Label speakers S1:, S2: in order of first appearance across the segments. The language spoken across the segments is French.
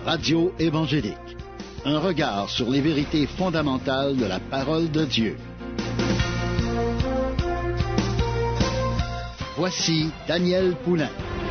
S1: Radio évangélique. Un regard sur les vérités fondamentales de la parole de Dieu. Voici Daniel Poulain.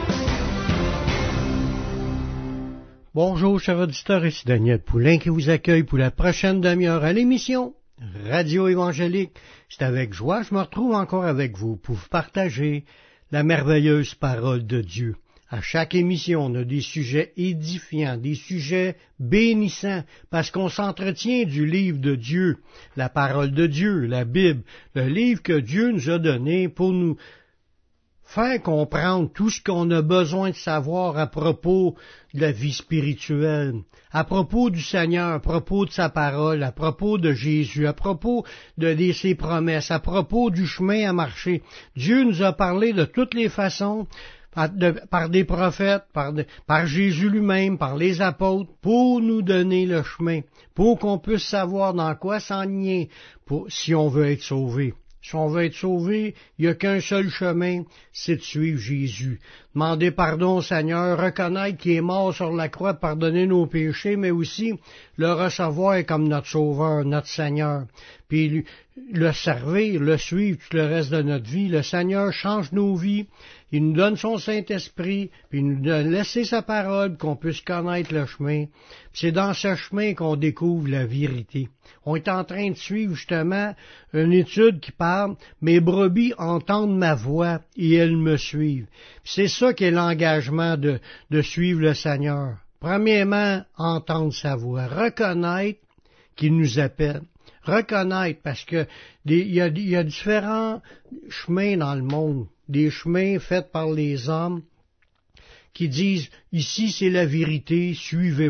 S2: Bonjour, chers auditeurs, ici Daniel Poulain qui vous accueille pour la prochaine demi-heure à l'émission Radio évangélique. C'est avec joie, je me retrouve encore avec vous pour vous partager la merveilleuse parole de Dieu. À chaque émission, on a des sujets édifiants, des sujets bénissants, parce qu'on s'entretient du livre de Dieu, la parole de Dieu, la Bible, le livre que Dieu nous a donné pour nous faire comprendre tout ce qu'on a besoin de savoir à propos de la vie spirituelle, à propos du Seigneur, à propos de sa parole, à propos de Jésus, à propos de ses promesses, à propos du chemin à marcher. Dieu nous a parlé de toutes les façons, par des prophètes, par Jésus lui-même, par les apôtres, pour nous donner le chemin, pour qu'on puisse savoir dans quoi s'enligner si on veut être sauvé. Si on veut être sauvé, il n'y a qu'un seul chemin, c'est de suivre Jésus. Demander pardon au Seigneur, reconnaître qu'il est mort sur la croix, pardonner nos péchés, mais aussi le recevoir comme notre Sauveur, notre Seigneur. Puis le servir, le suivre tout le reste de notre vie. Le Seigneur change nos vies, il nous donne son Saint-Esprit, puis il nous donne laisser sa parole, qu'on puisse connaître le chemin. Puis c'est dans ce chemin qu'on découvre la vérité. On est en train de suivre justement une étude qui parle « Mes brebis entendent ma voix et elles me suivent ». C'est ça qui est l'engagement de suivre le Seigneur. Premièrement, entendre sa voix, reconnaître qu'il nous appelle. Reconnaître, parce que il y a différents chemins dans le monde, des chemins faits par les hommes qui disent « Ici c'est la vérité, suivez-moi ».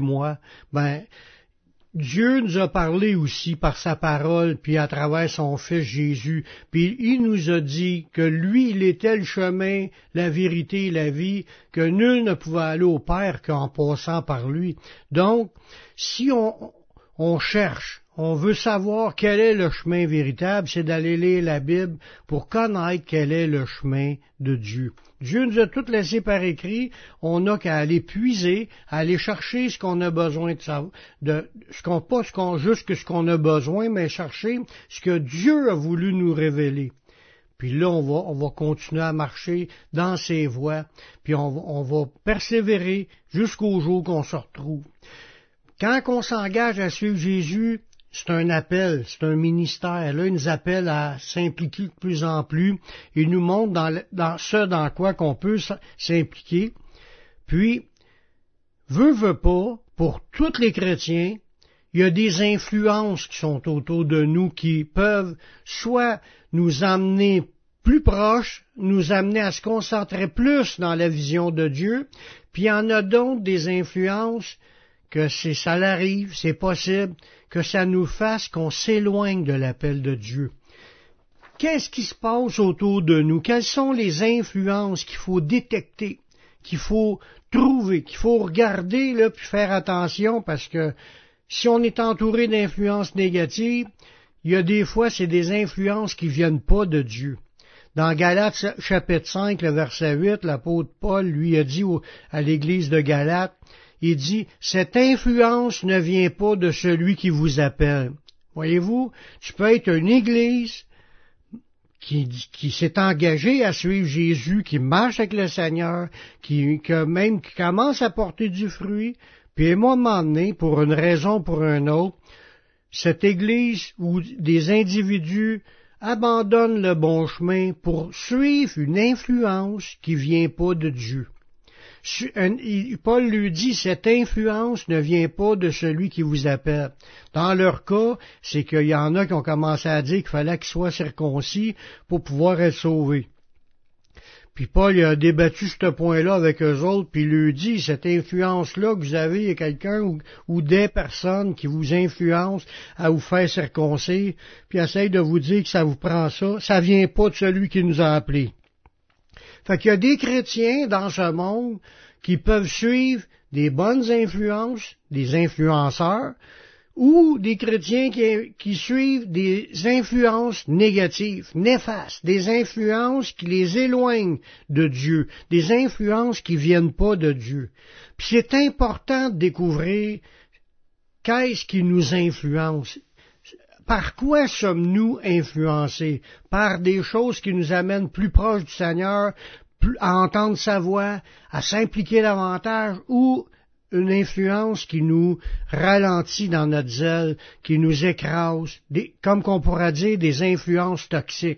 S2: Dieu nous a parlé aussi par sa parole, puis à travers son Fils Jésus, puis il nous a dit que lui, il était le chemin, la vérité et la vie, que nul ne pouvait aller au Père qu'en passant par lui. Donc, si on cherche, on veut savoir quel est le chemin véritable, c'est d'aller lire la Bible pour connaître quel est le chemin de Dieu. Dieu nous a tout laissé par écrit, on n'a qu'à aller puiser, à aller chercher ce qu'on a besoin de savoir, juste ce qu'on a besoin, mais chercher ce que Dieu a voulu nous révéler. Puis là, on va continuer à marcher dans ses voies, puis on va persévérer jusqu'au jour qu'on se retrouve. Quand on s'engage à suivre Jésus, c'est un appel, c'est un ministère. Là, il nous appelle à s'impliquer de plus en plus. Il nous montre dans quoi qu'on peut s'impliquer. Puis, veut pas, pour tous les chrétiens, il y a des influences qui sont autour de nous qui peuvent soit nous amener plus proches, nous amener à se concentrer plus dans la vision de Dieu, puis il y en a d'autres des influences que ça l'arrive, c'est possible, que ça nous fasse qu'on s'éloigne de l'appel de Dieu. Qu'est-ce qui se passe autour de nous? Quelles sont les influences qu'il faut détecter, qu'il faut trouver, qu'il faut regarder, là, puis faire attention, parce que si on est entouré d'influences négatives, il y a des fois, c'est des influences qui viennent pas de Dieu. Dans Galates chapitre 5, le verset 8, l'apôtre Paul lui a dit à l'église de Galates, il dit, cette influence ne vient pas de celui qui vous appelle. Voyez-vous, tu peux être une église qui s'est engagée à suivre Jésus, qui marche avec le Seigneur, qui commence à porter du fruit, puis à un moment donné, pour une raison ou pour une autre, cette église où des individus abandonnent le bon chemin pour suivre une influence qui vient pas de Dieu. Paul lui dit, cette influence ne vient pas de celui qui vous appelle. Dans leur cas, c'est qu'il y en a qui ont commencé à dire qu'il fallait qu'ils soient circoncis pour pouvoir être sauvés. Puis Paul a débattu ce point-là avec eux autres, puis il lui dit, cette influence-là que vous avez, il y a quelqu'un ou des personnes qui vous influencent à vous faire circoncis, puis essayent de vous dire que ça vous prend ça vient pas de celui qui nous a appelés. Fait qu'il y a des chrétiens dans ce monde qui peuvent suivre des bonnes influences, des influenceurs, ou des chrétiens qui suivent des influences négatives, néfastes, des influences qui les éloignent de Dieu, des influences qui viennent pas de Dieu. Puis c'est important de découvrir qu'est-ce qui nous influence. Par quoi sommes-nous influencés? Par des choses qui nous amènent plus proches du Seigneur, à entendre sa voix, à s'impliquer davantage, ou une influence qui nous ralentit dans notre zèle, qui nous écrase, comme qu'on pourrait dire des influences toxiques.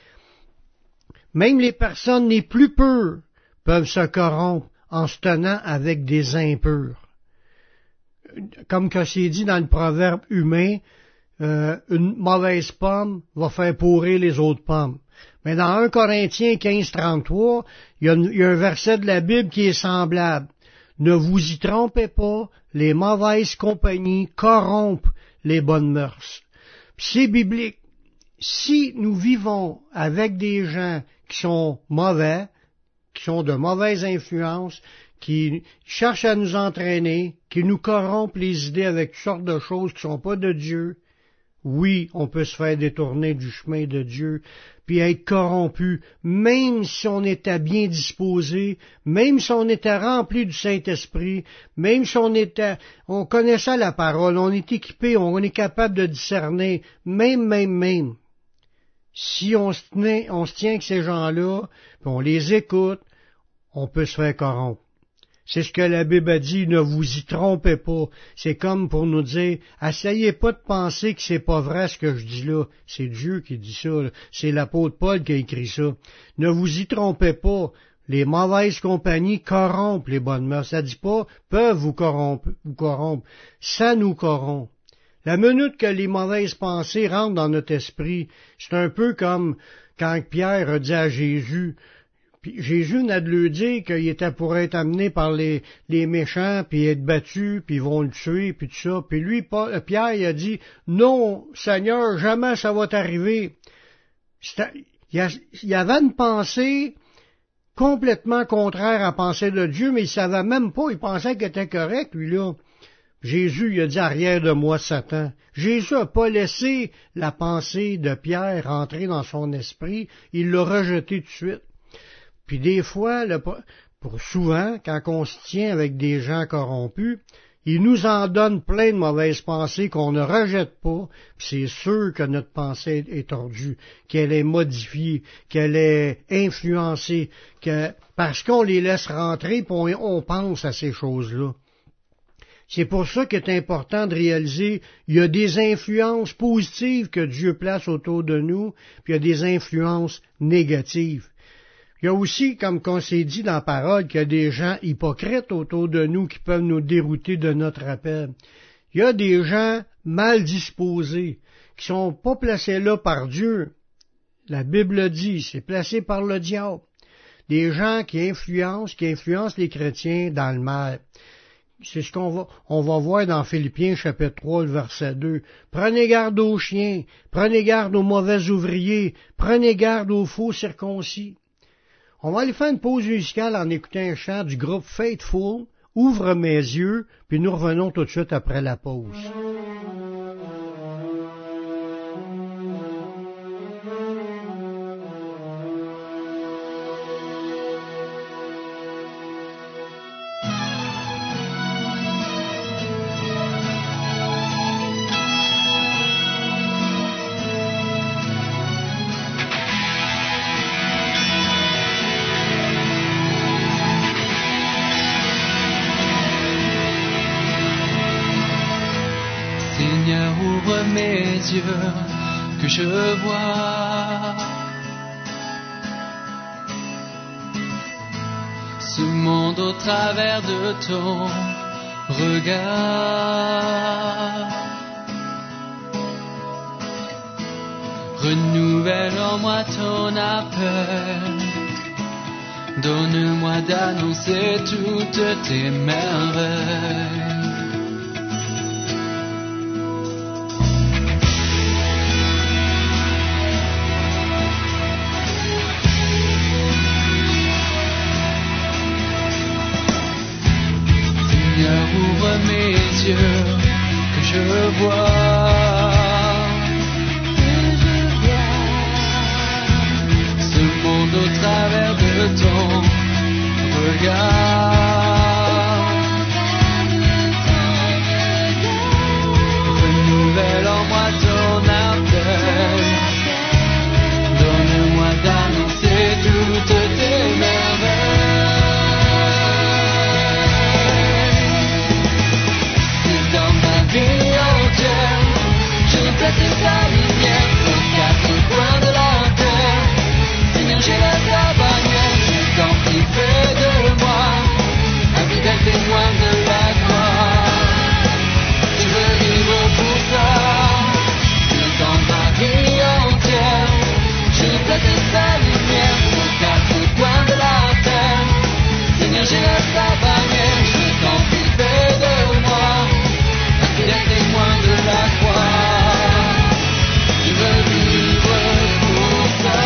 S2: Même les personnes les plus pures peuvent se corrompre en se tenant avec des impurs. Comme que c'est dit dans le proverbe humain, une mauvaise pomme va faire pourrir les autres pommes. Mais dans 1 Corinthiens 15:33, il y a un verset de la Bible qui est semblable. Ne vous y trompez pas, les mauvaises compagnies corrompent les bonnes mœurs. Puis c'est biblique. Si nous vivons avec des gens qui sont mauvais, qui sont de mauvaises influences, qui cherchent à nous entraîner, qui nous corrompent les idées avec toutes sortes de choses qui ne sont pas de Dieu, oui, on peut se faire détourner du chemin de Dieu, puis être corrompu, même si on était bien disposé, même si on était rempli du Saint-Esprit, même si on connaissait la parole, on est équipé, on est capable de discerner, même. Si on se tient avec ces gens-là, puis on les écoute, on peut se faire corrompre. C'est ce que la Bible a dit, ne vous y trompez pas. C'est comme pour nous dire, essayez pas de penser que c'est pas vrai ce que je dis là. C'est Dieu qui dit ça, là. C'est l'apôtre Paul qui a écrit ça. Ne vous y trompez pas. Les mauvaises compagnies corrompent les bonnes mœurs. Ça dit pas, peuvent vous corrompre. Ça nous corrompt. La minute que les mauvaises pensées rentrent dans notre esprit, c'est un peu comme quand Pierre a dit à Jésus, puis Jésus n'a de lui dire qu'il était pour être amené par les méchants, puis être battu, puis ils vont le tuer, puis tout ça. Puis lui, Pierre, il a dit, non, Seigneur, jamais ça va t'arriver. Il y avait une pensée complètement contraire à la pensée de Dieu, mais il savait même pas, il pensait qu'il était correct, lui, là. Jésus, il a dit, arrière de moi, Satan. Jésus n'a pas laissé la pensée de Pierre rentrer dans son esprit, il l'a rejeté tout de suite. Puis des fois, souvent, quand on se tient avec des gens corrompus, ils nous en donnent plein de mauvaises pensées qu'on ne rejette pas, puis c'est sûr que notre pensée est tordue, qu'elle est modifiée, qu'elle est influencée, parce qu'on les laisse rentrer, puis on pense à ces choses-là. C'est pour ça qu'il est important de réaliser, il y a des influences positives que Dieu place autour de nous, puis il y a des influences négatives. Il y a aussi, comme on s'est dit dans la parole, qu'il y a des gens hypocrites autour de nous qui peuvent nous dérouter de notre appel. Il y a des gens mal disposés, qui sont pas placés là par Dieu. La Bible dit, c'est placé par le diable. Des gens qui influencent les chrétiens dans le mal. C'est ce qu'on va voir dans Philippiens chapitre 3, le verset 2. Prenez garde aux chiens, prenez garde aux mauvais ouvriers, prenez garde aux faux circoncis. On va aller faire une pause musicale en écoutant un chant du groupe Faithful, Ouvre mes yeux, puis nous revenons tout de suite après la pause.
S3: Ouvre mes yeux, que je vois ce monde au travers de ton regard. Renouvelle en moi ton appel, donne-moi d'annoncer toutes tes merveilles. Ouvre mes yeux, que je vois, ce monde au travers de ton regard. Renouvelle en moi ton appel, donne-moi d'annoncer toutes tes merveilles. C'est dans ma vie entière, je reflète ta lumière aux quatre coins de la terre. Seigneur, j'ai la ta bannière, je t'en prie, fais de moi un fidèle témoin de la croix. Je veux vivre pour ça, c'est dans ma vie entière, je reflète ta lumière aux quatre coins de la terre. Seigneur, j'ai la ta bannière, je t'en prie, fais de moi un fidèle témoin de la croix. Je veux vivre pour ça.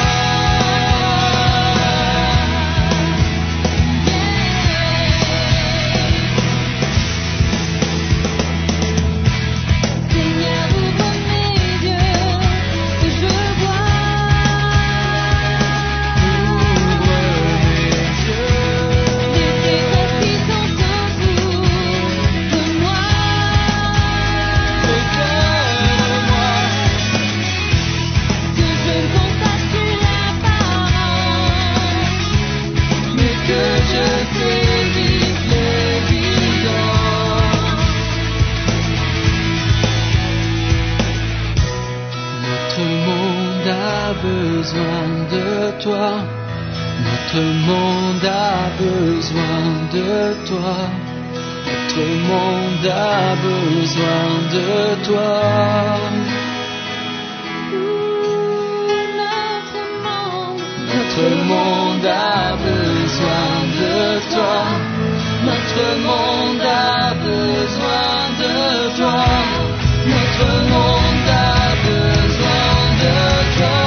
S4: Seigneur, ouvre mes yeux, que je vois.
S3: Ouvre mes yeux,
S4: Laissez ta puissance entoure moi.
S3: éclaire-moi,
S4: Que je ne constate plus l'apparence,
S3: mais que je saisisse l'évidence. Notre monde a besoin de toi. Notre monde a besoin de toi. Notre monde a besoin de toi.
S4: notre monde
S3: Notre monde a besoin de toi. Notre monde a besoin de toi. Notre monde a besoin de toi.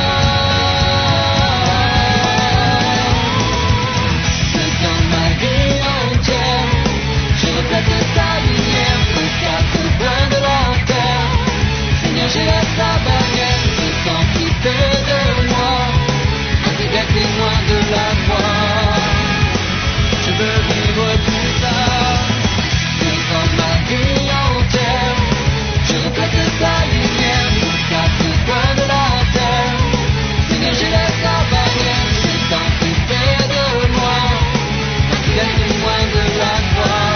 S3: C'est dans ma vie entière, je reflète ta lumière aux quatre coins de la terre. Seigneur, j'ai la ta bannière, je t'en prie, fais de moi un fidèle témoin de la croix. Je veux vivre pour ça. C'est dans ma vie entière, je reflète ta lumière aux quatre coins de la terre. Seigneur, j'ai la ta bannière, je t'en prie, fais de moi un fidèle témoin de la croix.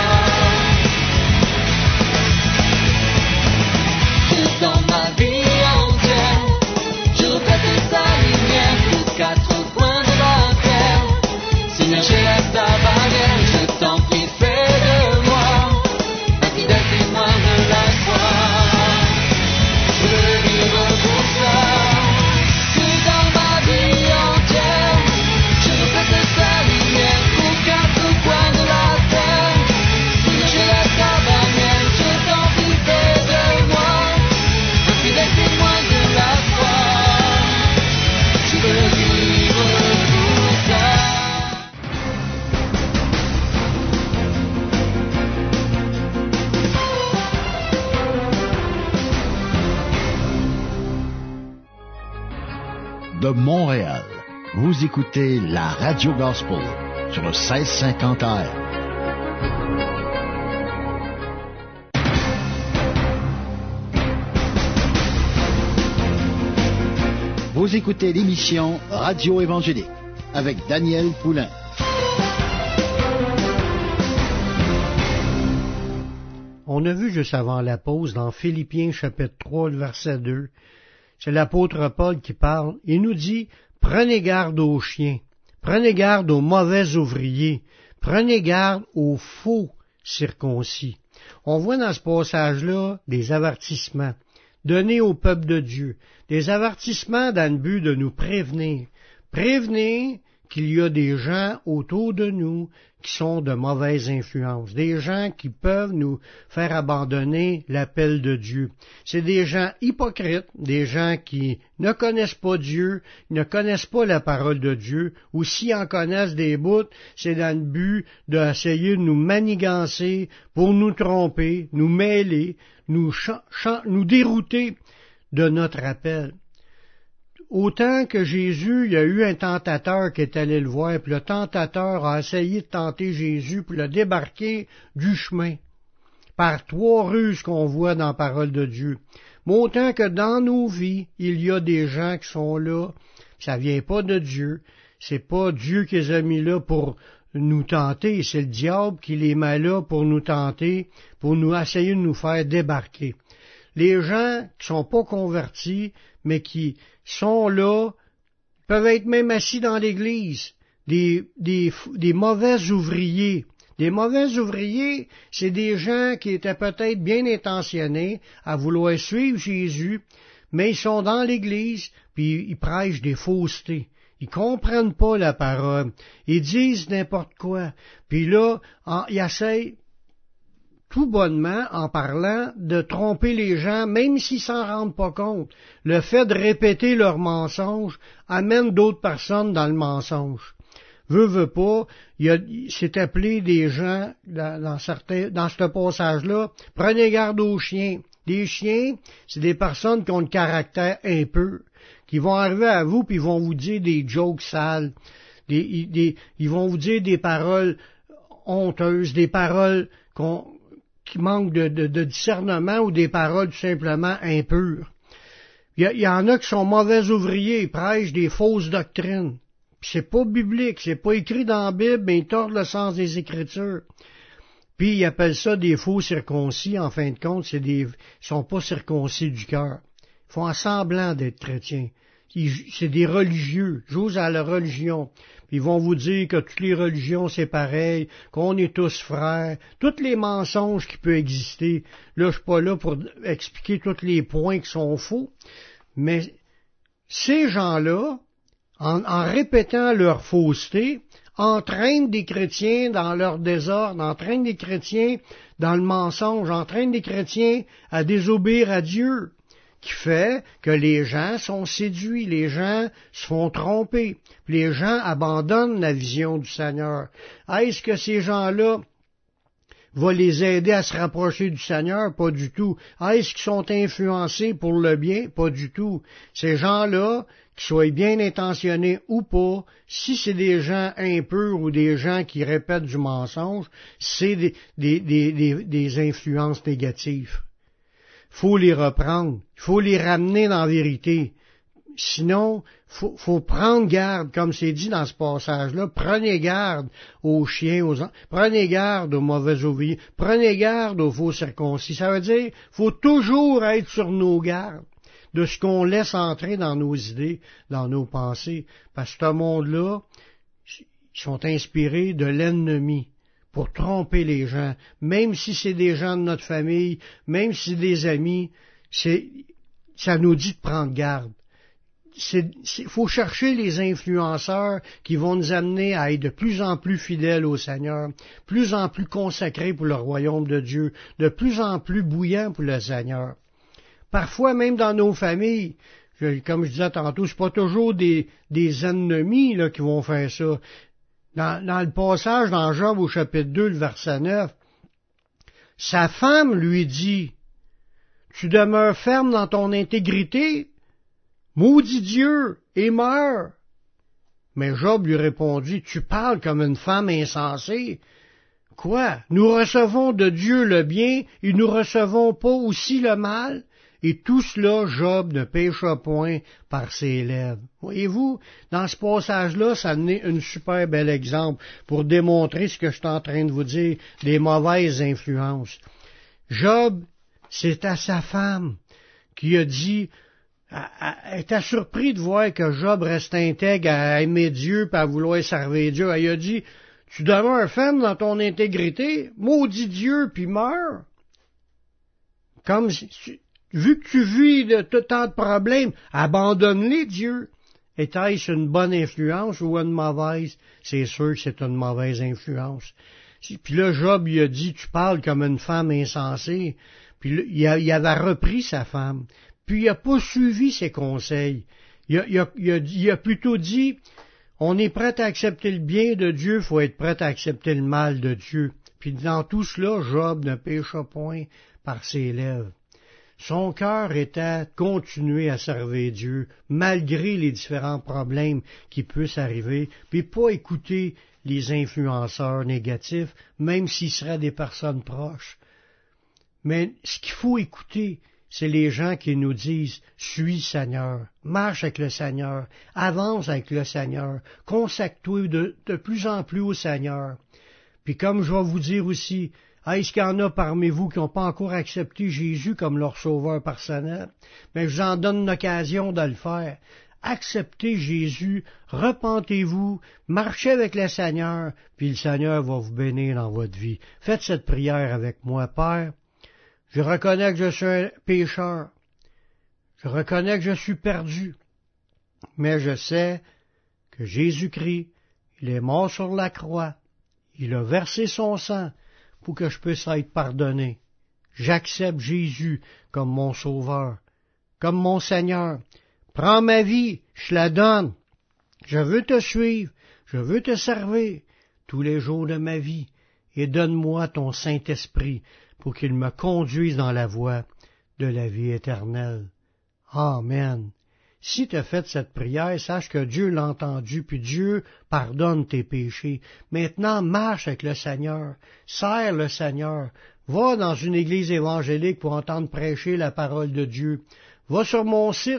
S3: C'est dans ma vie entière, je reflète ta lumière aux quatre coins de la terre. Seigneur, j'ai la ta bannière, je t'en prie, fais de moi un fidèle témoin de la croix. Je veux vivre pour ça. C'est dans ma vie entière, je reflète ta lumière aux quatre coins de la terre. Seigneur, j'ai la ta bannière, je t'en prie, fais de moi un fidèle témoin de la croix. Je veux vivre pour ça.
S1: De Montréal, vous écoutez la Radio Gospel sur le 1650 AM. Vous écoutez l'émission Radio Évangélique avec Daniel Poulain.
S2: On a vu juste avant la pause dans Philippiens chapitre 3, le verset 2, c'est l'apôtre Paul qui parle, il nous dit « Prenez garde aux chiens, prenez garde aux mauvais ouvriers, prenez garde aux faux circoncis. » On voit dans ce passage-là des avertissements donnés au peuple de Dieu, des avertissements dans le but de nous prévenir qu'il y a des gens autour de nous qui sont de mauvaises influences, des gens qui peuvent nous faire abandonner l'appel de Dieu. C'est des gens hypocrites, des gens qui ne connaissent pas Dieu, ne connaissent pas la parole de Dieu, ou s'ils en connaissent des bouts, c'est dans le but d'essayer de nous manigancer pour nous tromper, nous mêler, nous dérouter de notre appel. Autant que Jésus, il y a eu un tentateur qui est allé le voir, puis le tentateur a essayé de tenter Jésus pour le débarquer du chemin, par 3 ruses qu'on voit dans la parole de Dieu. Mais autant que dans nos vies, il y a des gens qui sont là, ça vient pas de Dieu, c'est pas Dieu qui les a mis là pour nous tenter, c'est le diable qui les met là pour nous tenter, pour nous essayer de nous faire débarquer. Les gens qui sont pas convertis, mais qui sont là, peuvent être même assis dans l'église, des mauvais ouvriers. Des mauvais ouvriers, c'est des gens qui étaient peut-être bien intentionnés à vouloir suivre Jésus, mais ils sont dans l'église, puis ils prêchent des faussetés. Ils comprennent pas la parole. Ils disent n'importe quoi. Puis là, ils essayent tout bonnement, en parlant, de tromper les gens, même s'ils s'en rendent pas compte. Le fait de répéter leurs mensonges amène d'autres personnes dans le mensonge. Veut pas, c'est appelé des gens, dans ce passage-là, prenez garde aux chiens. Les chiens, c'est des personnes qui ont le caractère impur, qui vont arriver à vous puis ils vont vous dire des jokes sales, ils vont vous dire des paroles honteuses, des paroles qui manquent de discernement ou des paroles tout simplement impures. Il y en a qui sont mauvais ouvriers, ils prêchent des fausses doctrines. Puis c'est pas biblique, c'est pas écrit dans la Bible, mais ils tordent le sens des Écritures. Puis ils appellent ça des faux circoncis, en fin de compte, ils sont pas circoncis du cœur. Ils font semblant d'être chrétiens. C'est des religieux, jouent à la religion. Ils vont vous dire que toutes les religions c'est pareil, qu'on est tous frères, tous les mensonges qui peuvent exister. Là, je suis pas là pour expliquer tous les points qui sont faux, mais ces gens-là, en répétant leur fausseté, entraînent des chrétiens dans leur désordre, entraînent des chrétiens dans le mensonge, entraînent des chrétiens à désobéir à Dieu, qui fait que les gens sont séduits, les gens se font tromper, puis les gens abandonnent la vision du Seigneur. Est-ce que ces gens-là vont les aider à se rapprocher du Seigneur? Pas du tout. Est-ce qu'ils sont influencés pour le bien? Pas du tout. Ces gens-là, qu'ils soient bien intentionnés ou pas, si c'est des gens impurs ou des gens qui répètent du mensonge, c'est des influences négatives. Faut les reprendre, il faut les ramener dans la vérité. Sinon, faut prendre garde, comme c'est dit dans ce passage-là, prenez garde aux chiens, prenez garde aux mauvais ouvriers, prenez garde aux faux circoncis. Ça veut dire, faut toujours être sur nos gardes de ce qu'on laisse entrer dans nos idées, dans nos pensées, parce que ce monde-là, ils sont inspirés de l'ennemi pour tromper les gens, même si c'est des gens de notre famille, même si c'est des amis, ça nous dit de prendre garde. Faut chercher les influenceurs qui vont nous amener à être de plus en plus fidèles au Seigneur, plus en plus consacrés pour le royaume de Dieu, de plus en plus bouillants pour le Seigneur. Parfois, même dans nos familles, comme je disais tantôt, c'est pas toujours des ennemis là, qui vont faire ça. Dans le passage, dans Job au chapitre 2, le verset 9, sa femme lui dit, « Tu demeures ferme dans ton intégrité, maudit Dieu, et meurs. » Mais Job lui répondit, « Tu parles comme une femme insensée. Quoi? Nous recevons de Dieu le bien, et nous recevons pas aussi le mal? » Et tout cela, Job ne pécha point par ses lèvres. Voyez-vous, dans ce passage-là, ça n'est un super bel exemple pour démontrer ce que je suis en train de vous dire, des mauvaises influences. Job, c'est à sa femme qui a dit, elle était surpris de voir que Job reste intègre à aimer Dieu et à vouloir servir Dieu. Elle a dit, tu demeures ferme dans ton intégrité, maudis Dieu puis meurs. Comme vu que tu vis de tant de problèmes, abandonne-les, Dieu. Était-ce une bonne influence ou une mauvaise? C'est sûr que c'est une mauvaise influence. Puis là, Job, il a dit, tu parles comme une femme insensée. Puis là, il avait repris sa femme. Puis il n'a pas suivi ses conseils. Il a plutôt dit, on est prêt à accepter le bien de Dieu, il faut être prêt à accepter le mal de Dieu. Puis dans tout cela, Job ne pécha point par ses lèvres. Son cœur était de continuer à servir Dieu, malgré les différents problèmes qui puissent arriver, puis pas écouter les influenceurs négatifs, même s'ils seraient des personnes proches. Mais ce qu'il faut écouter, c'est les gens qui nous disent « Suis Seigneur, marche avec le Seigneur, avance avec le Seigneur, consacre-toi de plus en plus au Seigneur. » Puis comme je vais vous dire aussi, est-ce qu'il y en a parmi vous qui n'ont pas encore accepté Jésus comme leur sauveur personnel? Mais je vous en donne l'occasion de le faire. Acceptez Jésus, repentez-vous, marchez avec le Seigneur, puis le Seigneur va vous bénir dans votre vie. Faites cette prière avec moi, Père. Je reconnais que je suis un pécheur. Je reconnais que je suis perdu. Mais je sais que Jésus-Christ, il est mort sur la croix. Il a versé son sang pour que je puisse être pardonné. J'accepte Jésus comme mon sauveur, comme mon Seigneur. Prends ma vie, je la donne. Je veux te suivre, je veux te servir tous les jours de ma vie. Et donne-moi ton Saint-Esprit pour qu'il me conduise dans la voie de la vie éternelle. Amen. Si tu as fait cette prière, sache que Dieu l'a entendu, puis Dieu pardonne tes péchés. Maintenant, marche avec le Seigneur, sers le Seigneur, va dans une église évangélique pour entendre prêcher la parole de Dieu. Va sur mon site,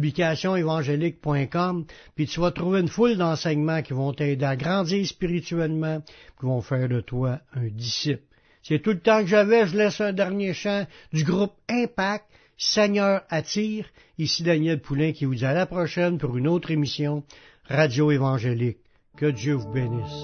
S2: publicationévangélique.com, puis tu vas trouver une foule d'enseignements qui vont t'aider à grandir spirituellement, qui vont faire de toi un disciple. C'est tout le temps que j'avais, je laisse un dernier chant du groupe Impact, Seigneur attire. Ici Daniel Poulain qui vous dit à la prochaine pour une autre émission Radio Évangélique. Que Dieu vous bénisse.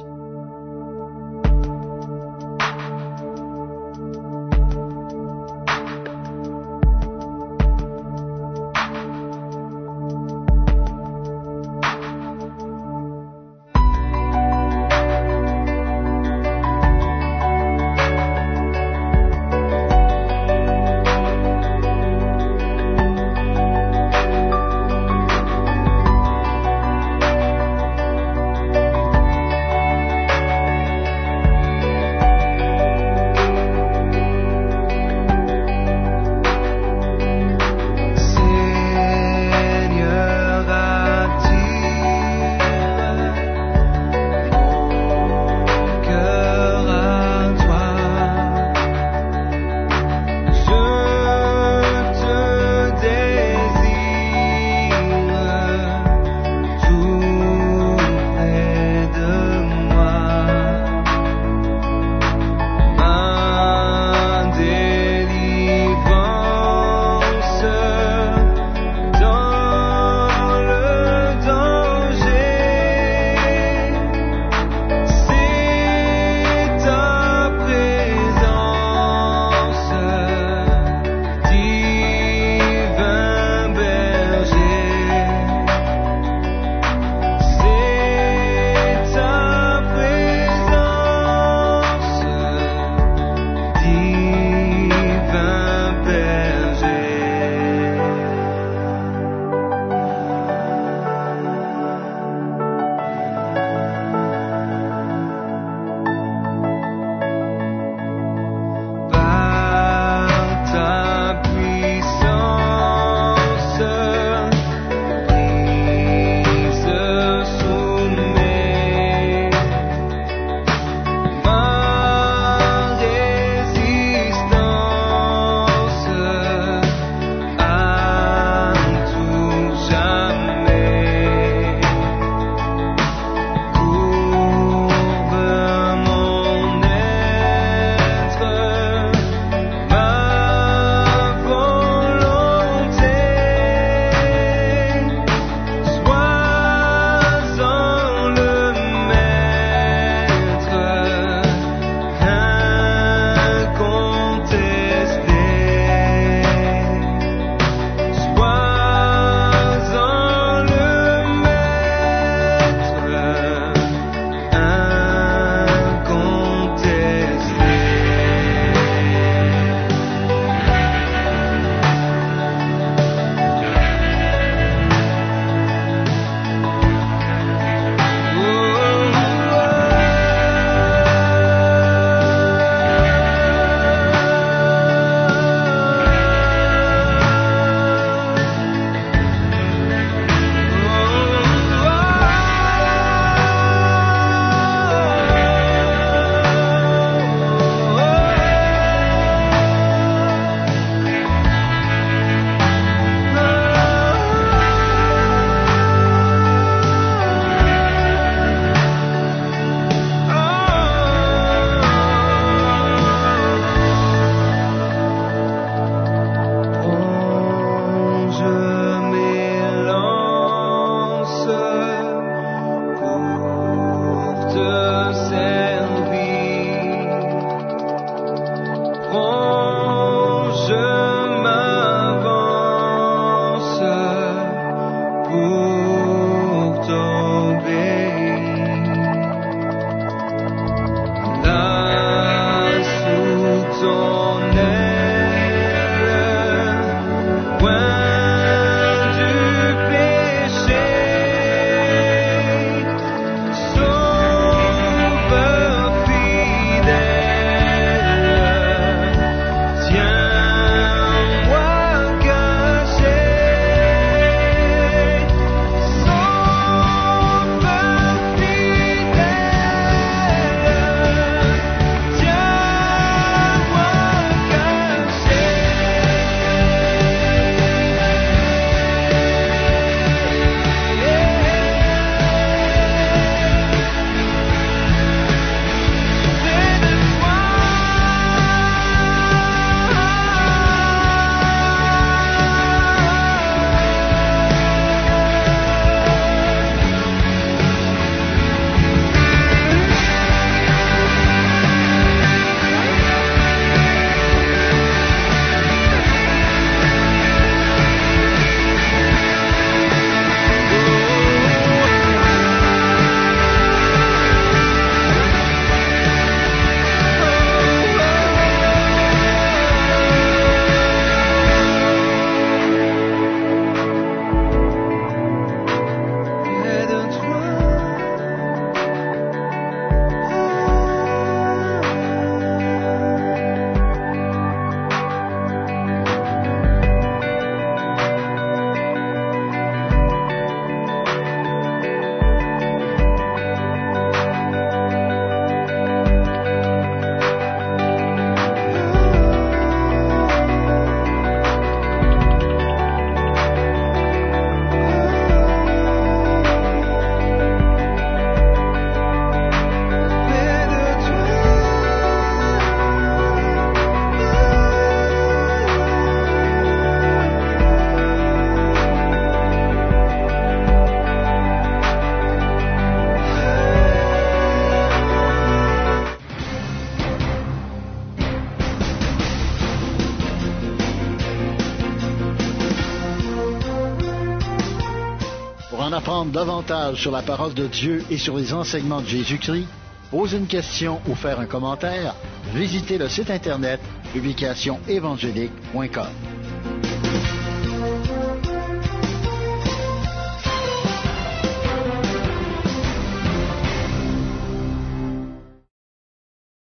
S1: en apprendre davantage sur la parole de Dieu et sur les enseignements de Jésus-Christ, poser une question ou faire un commentaire, visitez le site internet publicationévangélique.com.